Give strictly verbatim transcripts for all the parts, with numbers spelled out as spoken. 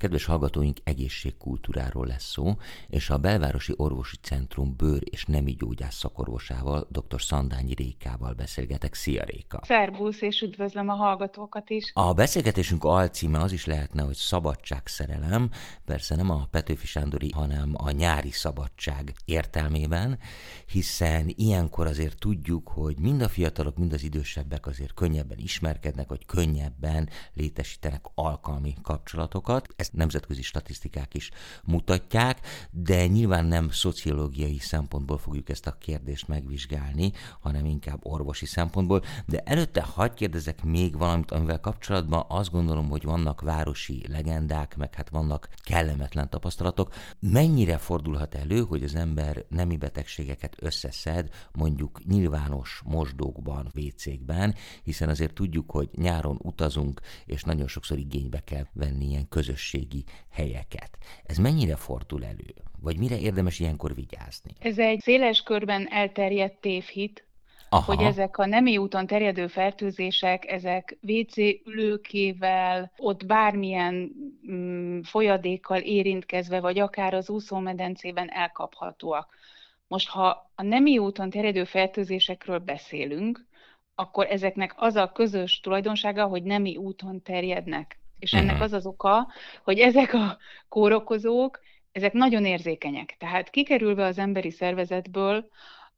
Kedves hallgatóink, egészségkultúráról lesz szó, és a Belvárosi Orvosi Centrum bőr- és nemi gyógyász szakorvosával, dr. Szandányi Rékával beszélgetek. Szia, Réka! Szerbusz, és üdvözlöm a hallgatókat is! A beszélgetésünk alcíme az is lehetne, hogy szabadságszerelem, persze nem a Petőfi Sándori, hanem a nyári szabadság értelmében, hiszen ilyenkor azért tudjuk, hogy mind a fiatalok, mind az idősebbek azért könnyebben ismerkednek, vagy könnyebben létesítenek alkalmi kapcsolatokat. Ezt nemzetközi statisztikák is mutatják, de nyilván nem szociológiai szempontból fogjuk ezt a kérdést megvizsgálni, hanem inkább orvosi szempontból. De előtte hadd kérdezek még valamit, amivel kapcsolatban azt gondolom, hogy vannak városi legendák, meg hát vannak kellemetlen tapasztalatok. Mennyire fordulhat elő, hogy az ember nemi betegségeket összeszed, mondjuk nyilvános mosdókban, vécékben, hiszen azért tudjuk, hogy nyáron utazunk, és nagyon sokszor igénybe kell venni ilyen közösségi helyeket. Ez mennyire fordul elő? Vagy mire érdemes ilyenkor vigyázni? Ez egy széles körben elterjedt tévhit, Aha. hogy ezek a nemi úton terjedő fertőzések, ezek vé cé ülőkével, ott bármilyen mm, folyadékkal érintkezve, vagy akár az úszómedencében elkaphatóak. Most, ha a nemi úton terjedő fertőzésekről beszélünk, akkor ezeknek az a közös tulajdonsága, hogy nemi úton terjednek. És ennek Uh-huh. az az oka, hogy ezek a kórokozók, ezek nagyon érzékenyek. Tehát kikerülve az emberi szervezetből,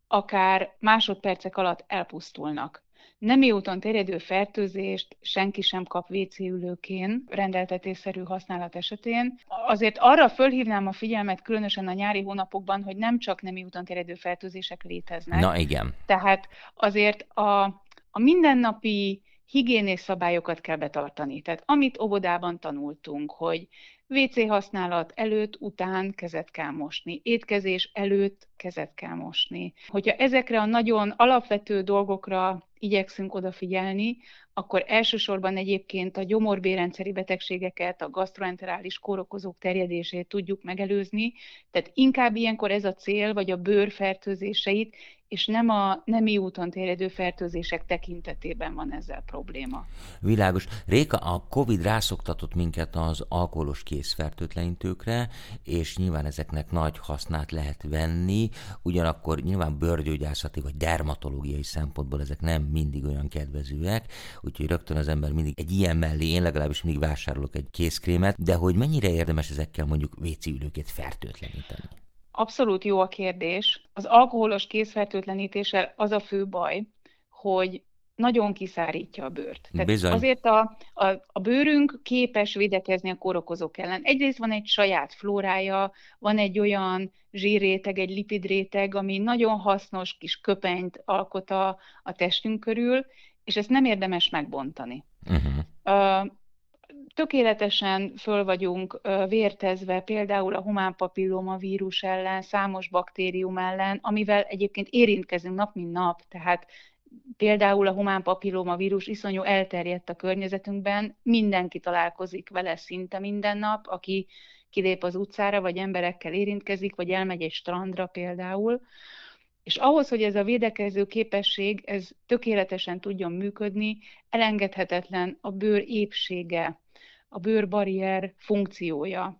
akár másodpercek alatt elpusztulnak. Nemi úton terjedő fertőzést senki sem kap vé cé ülőkén, rendeltetésszerű használat esetén. Azért arra fölhívnám a figyelmet, különösen a nyári hónapokban, hogy nem csak nemi úton terjedő fertőzések léteznek. Na igen. Tehát azért a, a mindennapi higiénés szabályokat kell betartani. Tehát amit óvodában tanultunk, hogy vé cé használat előtt, után kezet kell mosni, étkezés előtt kezet kell mosni. Hogyha ezekre a nagyon alapvető dolgokra igyekszünk odafigyelni, akkor elsősorban egyébként a gyomorbérrendszeri betegségeket, a gasztroenterális kórokozók terjedését tudjuk megelőzni, tehát inkább ilyenkor ez a cél, vagy a bőr fertőzéseit, és nem a nemi úton terjedő fertőzések tekintetében van ezzel probléma. Világos. Réka, a Covid rászoktatott minket az alkoholos készfertőtlenítőkre, és nyilván ezeknek nagy hasznát lehet venni, ugyanakkor nyilván bőrgyógyászati vagy dermatológiai szempontból ezek nem mindig olyan kedvezőek, úgyhogy rögtön az ember mindig egy ilyen mellé, én legalábbis mindig vásárolok egy kézkrémet, de hogy mennyire érdemes ezekkel mondjuk vé cé ülőket fertőtleníteni? Abszolút jó a kérdés. Az alkoholos kézfertőtlenítéssel az a fő baj, hogy nagyon kiszárítja a bőrt. Tehát Bizony. azért a, a, a bőrünk képes védekezni a kórokozók ellen. Egyrészt van egy saját flórája, van egy olyan zsírréteg, egy lipidréteg, ami nagyon hasznos kis köpenyt alkot a, a testünk körül, és ezt nem érdemes megbontani. Uh-huh. Uh, Tökéletesen föl vagyunk vértezve például a humán papilloma vírus ellen, számos baktérium ellen, amivel egyébként érintkezünk nap mint nap, tehát például a humán papilloma vírus iszonyú elterjedt a környezetünkben, mindenki találkozik vele szinte minden nap, aki kilép az utcára, vagy emberekkel érintkezik, vagy elmegy egy strandra például. És ahhoz, hogy ez a védekező képesség ez tökéletesen tudjon működni, elengedhetetlen a bőr épsége, a bőrbarrier funkciója.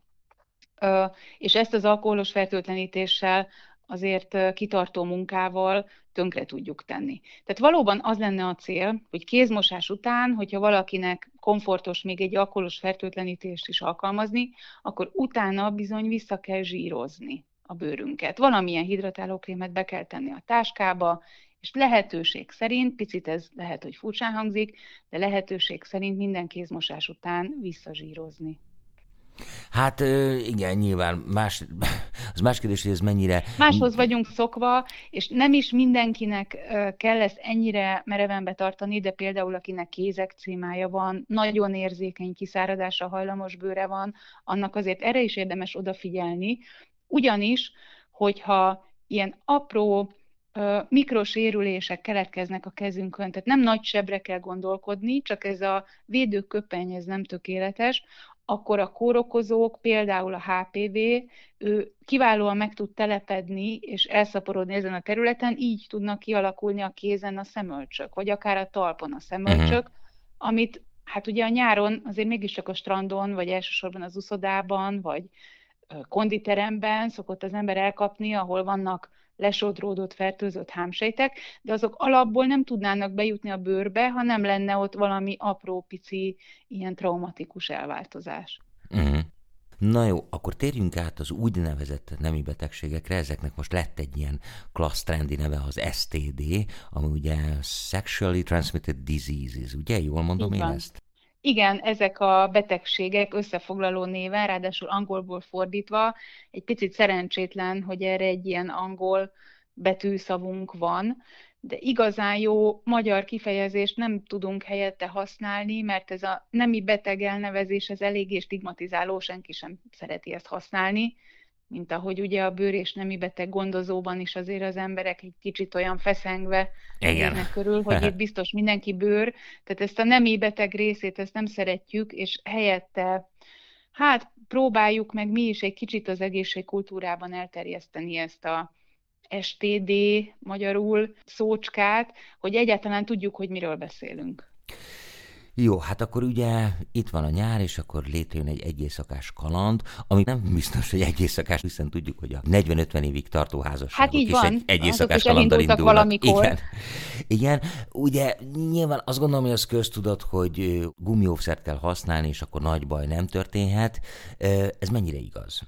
És ezt az alkoholos fertőtlenítéssel azért kitartó munkával tönkre tudjuk tenni. Tehát valóban az lenne a cél, hogy kézmosás után, hogyha valakinek komfortos még egy alkoholos fertőtlenítést is alkalmazni, akkor utána bizony vissza kell zsírozni a bőrünket. Valamilyen hidratálókrémet be kell tenni a táskába, és lehetőség szerint, picit ez lehet, hogy furcsán hangzik, de lehetőség szerint minden kézmosás után visszazsírozni. Hát igen, nyilván más, az más kérdés, hogy ez mennyire... Máshoz vagyunk szokva, és nem is mindenkinek kell ezt ennyire mereven betartani, de például akinek kézekcémája van, nagyon érzékeny kiszáradásra hajlamos bőre van, annak azért erre is érdemes odafigyelni, ugyanis, hogyha ilyen apró mikrosérülések keletkeznek a kezünkön, tehát nem nagy sebre kell gondolkodni, csak ez a védőköpeny, ez nem tökéletes, akkor a kórokozók, például a há pé vé, ő kiválóan meg tud telepedni és elszaporodni ezen a területen, így tudnak kialakulni a kézen a szemölcsök, vagy akár a talpon a szemölcsök, uh-huh. amit Hát ugye a nyáron azért mégiscsak a strandon, vagy elsősorban az uszodában, vagy konditeremben szokott az ember elkapni, ahol vannak lesodródott, fertőzött hámsejtek, de azok alapból nem tudnának bejutni a bőrbe, ha nem lenne ott valami apró, pici, ilyen traumatikus elváltozás. Uh-huh. Na jó, akkor térjünk át az úgynevezett nemi betegségekre, ezeknek most lett egy ilyen klassz trendi neve, az es té dé, ami ugye Sexually Transmitted Diseases, ugye? Jól mondom én ezt? Igen, ezek a betegségek összefoglaló néven, ráadásul angolból fordítva, egy picit szerencsétlen, hogy erre egy ilyen angol betűszavunk van, de igazán jó magyar kifejezést nem tudunk helyette használni, mert ez a nemi beteg elnevezés, ez eléggé stigmatizáló, senki sem szereti ezt használni, mint ahogy ugye a bőr- és nemi beteg gondozóban is azért az emberek egy kicsit olyan feszengve néznek körül, hogy itt biztos mindenki bőr, tehát ezt a nemi beteg részét, ezt nem szeretjük, és helyette, hát próbáljuk meg mi is egy kicsit az egészségkultúrában elterjeszteni ezt a es té dé magyarul szócskát, hogy egyáltalán tudjuk, hogy miről beszélünk. Jó, hát akkor ugye itt van a nyár, és akkor létrejön egy egyészakás kaland, ami nem biztos, hogy egyészakás, hiszen tudjuk, hogy a negyven-ötven évig tartó házasságok hát így is van. egy egyészakás is kalanddal indulnak. Valamikor. Igen. Igen, ugye nyilván azt gondolom, hogy az köztudat, hogy gumióvszert kell használni, és akkor nagy baj nem történhet. Ez mennyire igaz?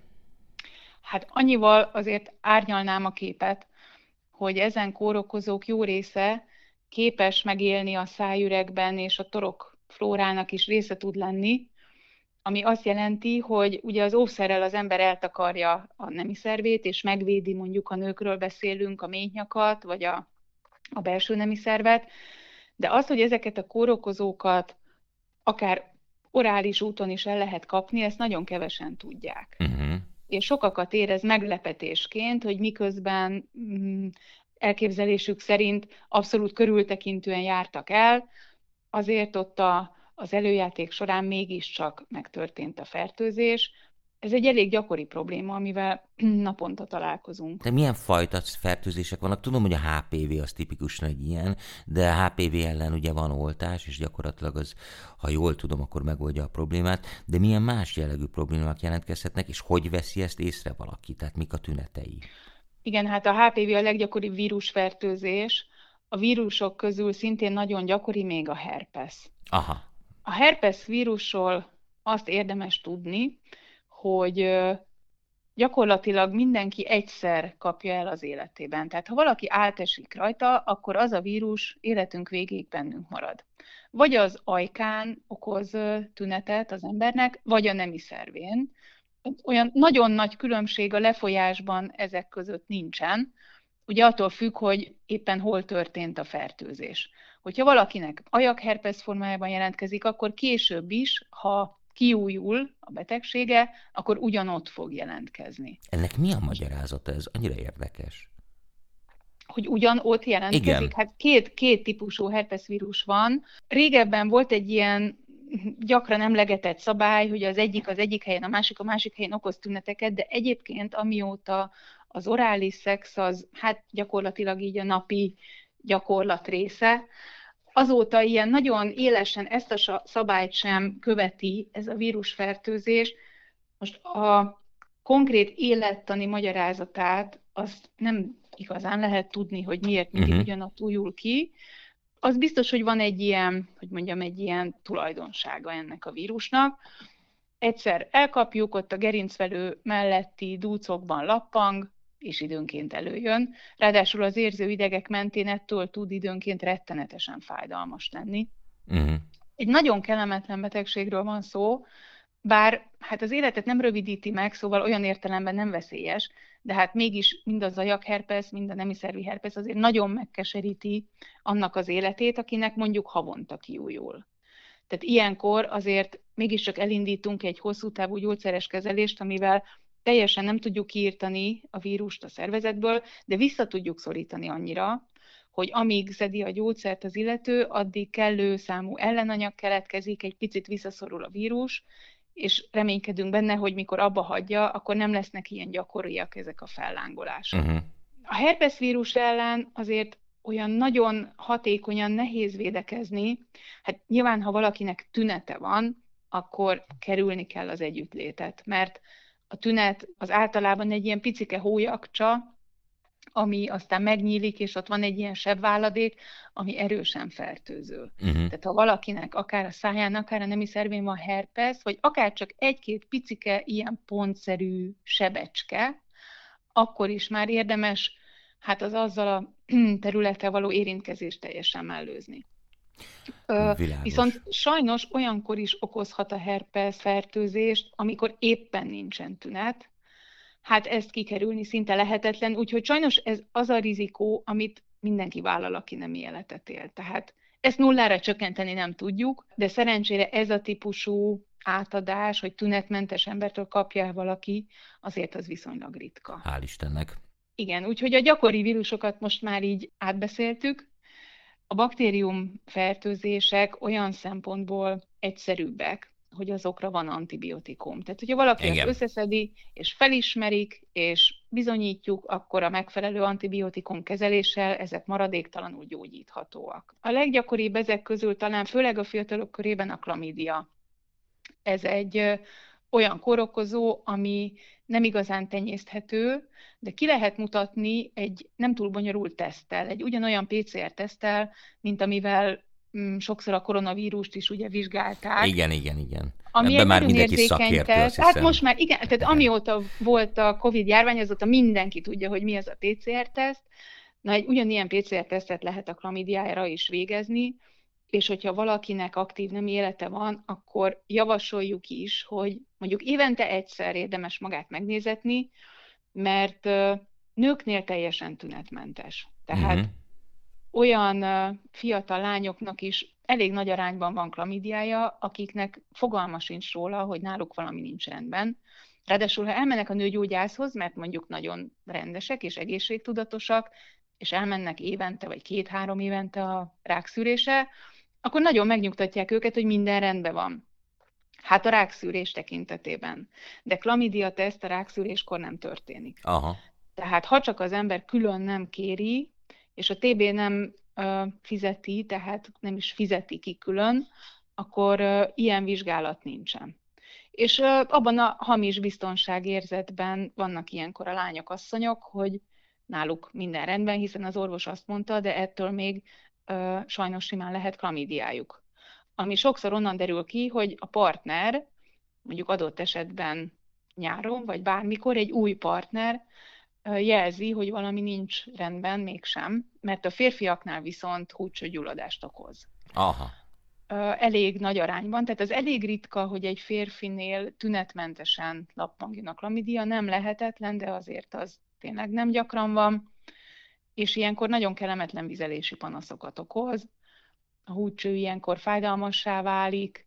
Hát annyival azért árnyalnám a képet, hogy ezen kórokozók jó része képes megélni a szájüregben, és a torokflórának is része tud lenni, ami azt jelenti, hogy ugye az óvszerrel az ember eltakarja a nemi szervét, és megvédi, mondjuk a nőkről beszélünk, a méhnyakat, vagy a, a belső nemi szervet, de az, hogy ezeket a kórokozókat akár orális úton is el lehet kapni, ezt nagyon kevesen tudják. Uh-huh. És sokakat érez meglepetésként, hogy miközben mm, elképzelésük szerint abszolút körültekintően jártak el, azért ott a, az előjáték során mégiscsak megtörtént a fertőzés. Ez egy elég gyakori probléma, amivel naponta találkozunk. De milyen fajta fertőzések vannak? Tudom, hogy a há pé vé az tipikusan egy ilyen, de a há pé vé ellen ugye van oltás, és gyakorlatilag az, ha jól tudom, akkor megoldja a problémát, de milyen más jellegű problémák jelentkezhetnek, és hogy veszi ezt észre valaki? Tehát mik a tünetei? Igen, hát a há pé vé a leggyakoribb vírusfertőzés. A vírusok közül szintén nagyon gyakori még a herpes. Aha. A herpes vírusról azt érdemes tudni, hogy gyakorlatilag mindenki egyszer kapja el az életében. Tehát ha valaki átesik rajta, akkor az a vírus életünk végéig bennünk marad. Vagy az ajkán okoz tünetet az embernek, vagy a nemi szervén. Olyan nagyon nagy különbség a lefolyásban ezek között nincsen. Ugye attól függ, hogy éppen hol történt a fertőzés. Hogyha valakinek ajakherpes formájában jelentkezik, akkor később is, ha kiújul a betegsége, akkor ugyanott fog jelentkezni. Ennek mi a magyarázata? Ez annyira érdekes. Hogy ugyanott jelentkezik? Igen. Hát két, két típusú herpesvírus van. Régebben volt egy ilyen gyakran emlegetett szabály, hogy az egyik az egyik helyen, a másik a másik helyen okoz tüneteket, de egyébként amióta az orális szex az hát gyakorlatilag így a napi gyakorlat része, azóta ilyen nagyon élesen ezt a szabályt sem követi ez a vírusfertőzés. Most a konkrét élettani magyarázatát azt nem igazán lehet tudni, hogy miért mindig uh-huh. ugyanott újul ki. Az biztos, hogy van egy ilyen, hogy mondjam, egy ilyen tulajdonsága ennek a vírusnak. Egyszer elkapjuk, ott a gerincvelő melletti dúcokban lappang, és időnként előjön. Ráadásul az érző idegek mentén ettől tud időnként rettenetesen fájdalmas lenni. Uh-huh. Egy nagyon kellemetlen betegségről van szó, bár hát az életet nem rövidíti meg, szóval olyan értelemben nem veszélyes, de hát mégis mind az ajakherpes, mind a nemi szervi herpes azért nagyon megkeseríti annak az életét, akinek mondjuk havonta kiújul. Tehát ilyenkor azért mégiscsak elindítunk egy hosszú távú gyógyszeres kezelést, amivel teljesen nem tudjuk kiirtani a vírust a szervezetből, de vissza tudjuk szorítani annyira, hogy amíg szedi a gyógyszert az illető, addig kellő számú ellenanyag keletkezik, egy picit visszaszorul a vírus, és reménykedünk benne, hogy mikor abba hagyja, akkor nem lesznek ilyen gyakoriak ezek a fellángolások. Uh-huh. A herpes vírus ellen azért olyan nagyon hatékonyan nehéz védekezni. Hát nyilván, ha valakinek tünete van, akkor kerülni kell az együttlétet, mert a tünet az általában egy ilyen picike hólyagcsa, ami aztán megnyílik, és ott van egy ilyen sebváladék, ami erősen fertőző. Uh-huh. Tehát ha valakinek akár a száján, akár a nemi szervén van herpes, vagy akár csak egy-két picike ilyen pontszerű sebecske, akkor is már érdemes hát az azzal a területtel való érintkezést teljesen mellőzni. Világos. Viszont sajnos olyankor is okozhat a herpes fertőzést, amikor éppen nincsen tünet. Hát ezt kikerülni szinte lehetetlen, úgyhogy sajnos ez az a rizikó, amit mindenki vállal, aki nem életet él. Tehát ezt nullára csökkenteni nem tudjuk, de szerencsére ez a típusú átadás, hogy tünetmentes embertől kapja el valaki, azért az viszonylag ritka. Hál' Istennek. Igen, úgyhogy a gyakori vírusokat most már így átbeszéltük. A baktérium fertőzések olyan szempontból egyszerűbbek, hogy azokra van antibiotikum. Tehát, hogyha valaki Igen. ezt összeszedi, és felismerik, és bizonyítjuk, akkor a megfelelő antibiotikum kezeléssel ezek maradéktalanul gyógyíthatóak. A leggyakoribb ezek közül talán főleg a fiatalok körében a klamídia. Ez egy olyan kórokozó, ami nem igazán tenyészthető, de ki lehet mutatni egy nem túl bonyolult teszttel, egy ugyanolyan pé cé er teszttel, mint amivel mm, sokszor a koronavírust is ugye vizsgálták. Igen, igen, igen. Ami Ebben már mindenki érzékeny szakértő, teszt. azt hiszem. Hát most már igen, tehát amióta volt a Covid járvány, azóta mindenki tudja, hogy mi az a pé cé er teszt. Na, egy ugyanilyen pé cé er tesztet lehet a klamidiára is végezni, és hogyha valakinek aktív nemi élete van, akkor javasoljuk is, hogy mondjuk évente egyszer érdemes magát megnézetni, mert nőknél teljesen tünetmentes. Tehát uh-huh. olyan fiatal lányoknak is elég nagy arányban van klamidiája, akiknek fogalma sincs róla, hogy náluk valami nincs rendben. Ráadásul, ha elmennek a nőgyógyászhoz, mert mondjuk nagyon rendesek és egészségtudatosak, és elmennek évente vagy két-három évente a rákszűrésre, akkor nagyon megnyugtatják őket, hogy minden rendben van. Hát a rákszűrés tekintetében. De klamidia teszt a rákszűréskor nem történik. Aha. Tehát ha csak az ember külön nem kéri, és a té bé nem uh, fizeti, tehát nem is fizeti ki külön, akkor uh, ilyen vizsgálat nincsen. És uh, abban a hamis biztonságérzetben vannak ilyenkor a lányok, asszonyok, hogy náluk minden rendben, hiszen az orvos azt mondta, de ettől még uh, sajnos simán lehet klamidiájuk. Ami sokszor onnan derül ki, hogy a partner, mondjuk adott esetben nyáron, vagy bármikor egy új partner jelzi, hogy valami nincs rendben mégsem, mert a férfiaknál viszont húgycsőgyulladást okoz. Aha. Elég nagy arányban, tehát az elég ritka, hogy egy férfinél tünetmentesen lappangjon a klamidia, nem lehetetlen, de azért az tényleg nem gyakran van, és ilyenkor nagyon kellemetlen vizelési panaszokat okoz. A húgycső ilyenkor fájdalmassá válik,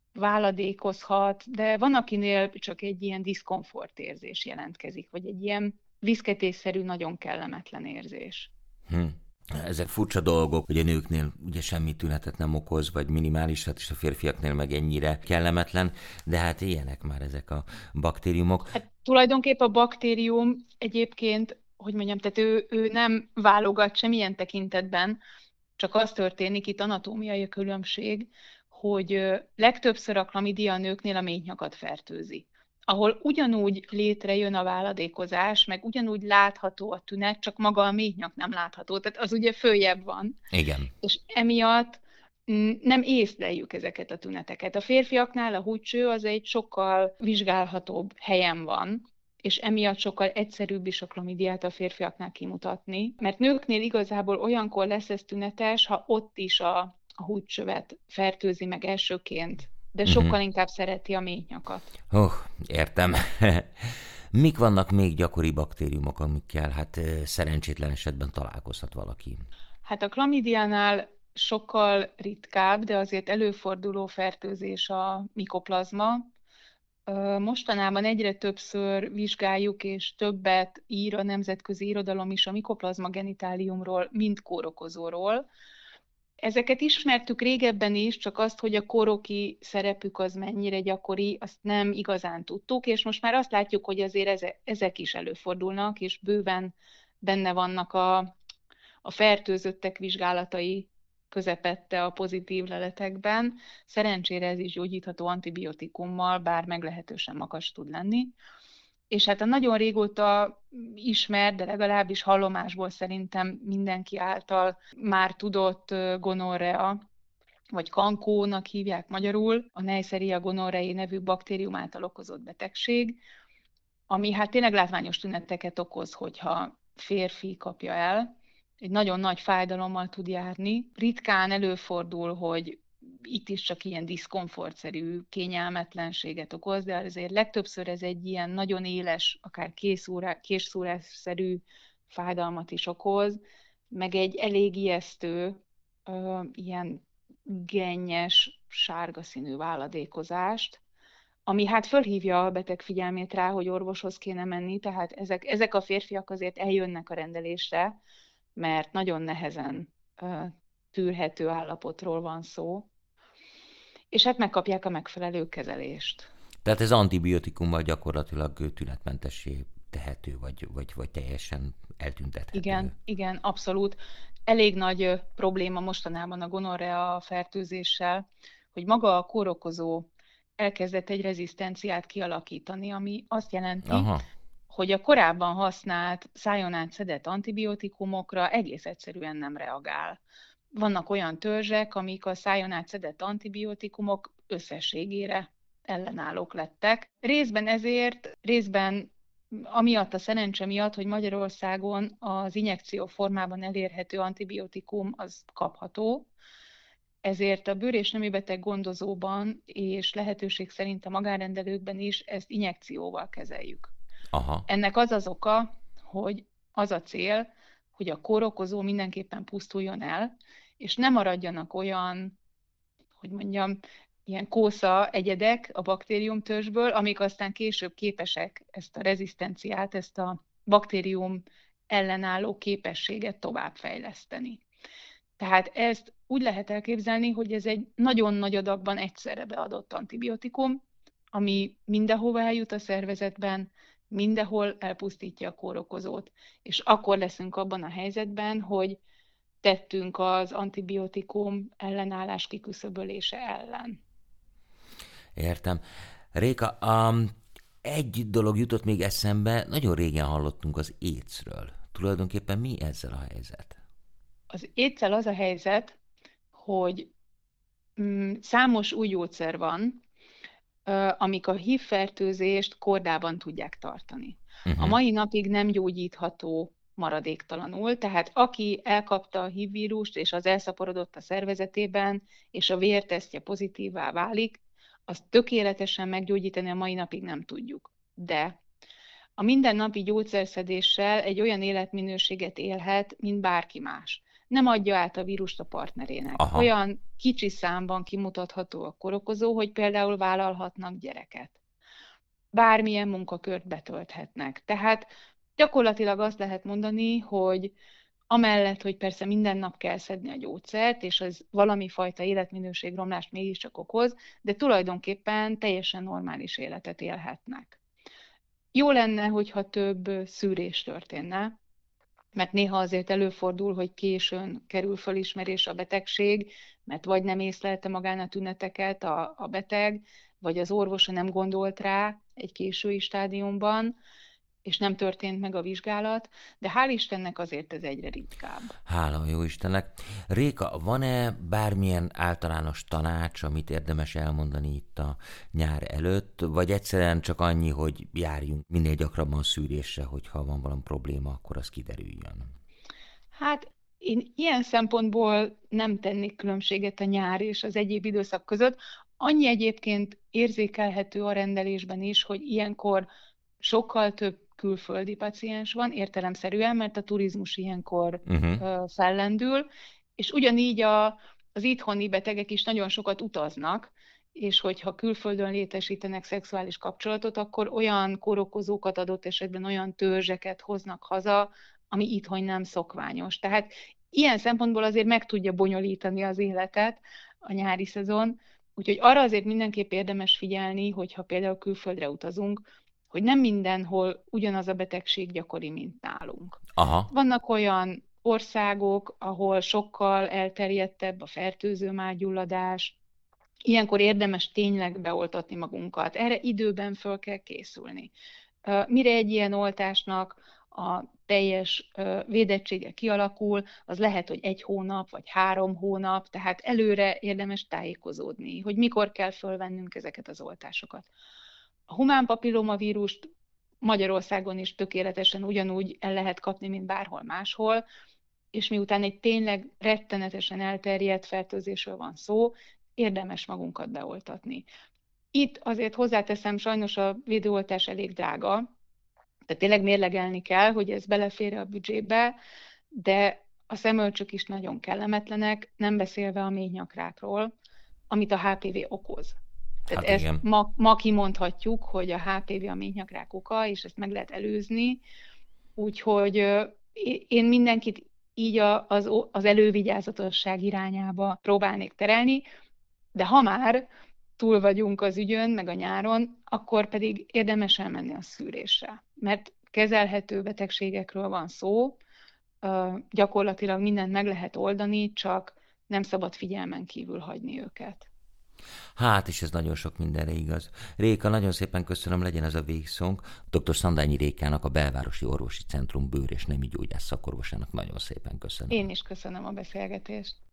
váladékozhat, de van, akinél csak egy ilyen diszkomfort érzés jelentkezik, vagy egy ilyen viszketésszerű, nagyon kellemetlen érzés. Hm. Ezek furcsa dolgok, hogy a nőknél ugye semmi tünetet nem okoz, vagy minimálisat, és a férfiaknél meg ennyire kellemetlen, de hát ilyenek már ezek a baktériumok. Hát tulajdonképpen a baktérium egyébként, hogy mondjam, tehát ő, ő nem válogat semmilyen tekintetben, csak az történik, itt anatómiai különbség, hogy legtöbbször a klamidia a nőknél a méhnyakat fertőzi, ahol ugyanúgy létrejön a váladékozás, meg ugyanúgy látható a tünet, csak maga a méhnyak nem látható, tehát az ugye följebb van. Igen. És emiatt nem észleljük ezeket a tüneteket. A férfiaknál a húgycső az egy sokkal vizsgálhatóbb helyen van, és emiatt sokkal egyszerűbb is a klamidiát a férfiaknál kimutatni, mert nőknél igazából olyankor lesz ez tünetes, ha ott is a, a húgycsövet fertőzi meg elsőként, de sokkal uh-huh. inkább szereti a méhnyakat. Oh, értem. Mik vannak még gyakori baktériumok, amikkel hát szerencsétlen esetben találkozhat valaki? Hát a klamidiánál sokkal ritkább, de azért előforduló fertőzés a mikoplazma. Mostanában egyre többször vizsgáljuk, és többet ír a nemzetközi irodalom is a mikoplazma genitáliumról, mint kórokozóról. Ezeket ismertük régebben is, csak azt, hogy a kóroki szerepük az mennyire gyakori, azt nem igazán tudtuk, és most már azt látjuk, hogy azért ezek is előfordulnak, és bőven benne vannak a, a fertőzöttek vizsgálatai közepette a pozitív leletekben. Szerencsére ez is gyógyítható antibiotikummal, bár meglehetősen magas tud lenni. És hát a nagyon régóta ismert, de legalábbis hallomásból szerintem mindenki által már tudott gonorrea, vagy kankónak hívják magyarul, a Neisseria gonorrhoeae nevű baktérium által okozott betegség, ami hát tényleg látványos tüneteket okoz, hogyha férfi kapja el. Egy nagyon nagy fájdalommal tud járni. Ritkán előfordul, hogy itt is csak ilyen diszkomfortszerű kényelmetlenséget okoz, de azért legtöbbször ez egy ilyen nagyon éles, akár késszúrásszerű fájdalmat is okoz, meg egy elég ijesztő, ö, ilyen gennyes, sárga színű váladékozást, ami hát fölhívja a beteg figyelmét rá, hogy orvoshoz kéne menni, tehát ezek, ezek a férfiak azért eljönnek a rendelésre, mert nagyon nehezen ö, tűrhető állapotról van szó, és hát megkapják a megfelelő kezelést. Tehát ez antibiotikummal gyakorlatilag tünetmentessé tehető, vagy, vagy, vagy teljesen eltüntethető. Igen, igen, abszolút. Elég nagy ö, probléma mostanában a gonorrea fertőzéssel, hogy maga a kórokozó elkezdett egy rezisztenciát kialakítani, ami azt jelenti, Aha. hogy a korábban használt, szájon át szedett antibiotikumokra egész egyszerűen nem reagál. Vannak olyan törzsek, amik a szájon át szedett antibiotikumok összességére ellenállók lettek. Részben ezért, részben amiatt a szerencse miatt, hogy Magyarországon az injekció formában elérhető antibiotikum az kapható, ezért a bőr- és nemibeteg gondozóban és lehetőség szerint a magánrendelőkben is ezt injekcióval kezeljük. Aha. Ennek az az oka, hogy az a cél, hogy a kórokozó mindenképpen pusztuljon el, és ne maradjanak olyan, hogy mondjam, ilyen kósza egyedek a baktériumtörzsből, amik aztán később képesek ezt a rezisztenciát, ezt a baktérium ellenálló képességet továbbfejleszteni. Tehát ezt úgy lehet elképzelni, hogy ez egy nagyon nagy adagban egyszerre beadott antibiotikum, ami mindenhova eljut a szervezetben, mindenhol elpusztítja a kórokozót. És akkor leszünk abban a helyzetben, hogy tettünk az antibiotikum ellenállás kiküszöbölése ellen. Értem. Réka, um, egy dolog jutott még eszembe, nagyon régen hallottunk az écről. Tulajdonképpen mi ezzel a helyzet? Az éccel az a helyzet, hogy mm, számos új gyógyszer van, amik a hívfertőzést kordában tudják tartani. Uh-huh. A mai napig nem gyógyítható maradéktalanul, tehát aki elkapta a hívvírust, és az elszaporodott a szervezetében, és a vértesztje pozitívvá válik, azt tökéletesen meggyógyítani a mai napig nem tudjuk. De a mindennapi gyógyszerszedéssel egy olyan életminőséget élhet, mint bárki más. Nem adja át a vírust a partnerének. Aha. Olyan kicsi számban kimutatható a kórokozó, hogy például vállalhatnak gyereket. Bármilyen munkakört betölthetnek. Tehát gyakorlatilag azt lehet mondani, hogy amellett, hogy persze minden nap kell szedni a gyógyszert, és ez valami fajta életminőségromlást mégiscsak okoz, de tulajdonképpen teljesen normális életet élhetnek. Jó lenne, hogyha több szűrés történne, mert néha azért előfordul, hogy későn kerül fölismerés a betegség, mert vagy nem észlelte magán a tüneteket a, a beteg, vagy az orvosa nem gondolt rá egy késői stádiumban, és nem történt meg a vizsgálat, de hál' Istennek azért ez egyre ritkább. Hála a jó Istennek. Réka, van-e bármilyen általános tanács, amit érdemes elmondani itt a nyár előtt, vagy egyszerűen csak annyi, hogy járjunk minél gyakrabban szűrésre, hogyha van valami probléma, akkor az kiderüljön? Hát én ilyen szempontból nem tennék különbséget a nyár és az egyéb időszak között. Annyi egyébként érzékelhető a rendelésben is, hogy ilyenkor sokkal több külföldi paciens van, értelemszerűen, mert a turizmus ilyenkor uh-huh. fellendül, és ugyanígy a, az itthoni betegek is nagyon sokat utaznak, és hogyha külföldön létesítenek szexuális kapcsolatot, akkor olyan kórokozókat, adott esetben olyan törzseket hoznak haza, ami itthon nem szokványos. Tehát ilyen szempontból azért meg tudja bonyolítani az életet a nyári szezon, úgyhogy arra azért mindenképp érdemes figyelni, hogyha például külföldre utazunk, hogy nem mindenhol ugyanaz a betegség gyakori, mint nálunk. Aha. Vannak olyan országok, ahol sokkal elterjedtebb a fertőző mágyulladás, ilyenkor érdemes tényleg beoltatni magunkat. Erre időben föl kell készülni. Mire egy ilyen oltásnak a teljes védettsége kialakul, az lehet, hogy egy hónap, vagy három hónap, tehát előre érdemes tájékozódni, hogy mikor kell fölvennünk ezeket az oltásokat. A humán papillomavírust Magyarországon is tökéletesen ugyanúgy el lehet kapni, mint bárhol máshol, és miután egy tényleg rettenetesen elterjedt fertőzésről van szó, érdemes magunkat beoltatni. Itt azért hozzáteszem, sajnos a védőoltás elég drága, tehát tényleg mérlegelni kell, hogy ez belefér a büdzsébe, de a szemölcsök is nagyon kellemetlenek, nem beszélve a méhnyakrákról, amit a há pé vé okoz. Tehát hát ezt ma, ma kimondhatjuk, hogy a há pé vé a méhnyakrák oka, és ezt meg lehet előzni, úgyhogy én mindenkit így az, az elővigyázatosság irányába próbálnék terelni, de ha már túl vagyunk az ügyön, meg a nyáron, akkor pedig érdemes elmenni a szűrésre, mert kezelhető betegségekről van szó, gyakorlatilag mindent meg lehet oldani, csak nem szabad figyelmen kívül hagyni őket. Hát, és ez nagyon sok mindenre igaz. Réka, nagyon szépen köszönöm, legyen ez a végszónk. dr. Szandányi Rékának, a Belvárosi Orvosi Centrum bőr- és nemi gyógyász szakorvosának nagyon szépen köszönöm. Én is köszönöm a beszélgetést.